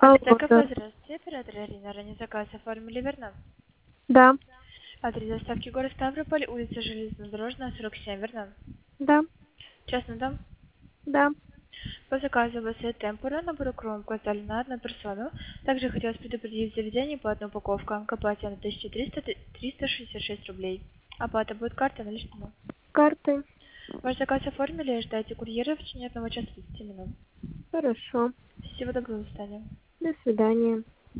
Алло, Так, да. здравствуйте, оператор Арина. Ранее заказ оформили, верно? Да, Адрес доставки город Ставрополь, улица Железнодорожная, 47, верно? да, Частный дом. да. По заказу вас темпура, набор кромку отдали на одну персону. Также хотелось предупредить в заведении по одной упаковке. Оплате на 1366 рублей. Оплата будет карта наличными. Карты. Ваш заказ оформили, ждайте курьера в течение 1 часа 30 минут. Хорошо. Всего доброго, до свидания. До свидания.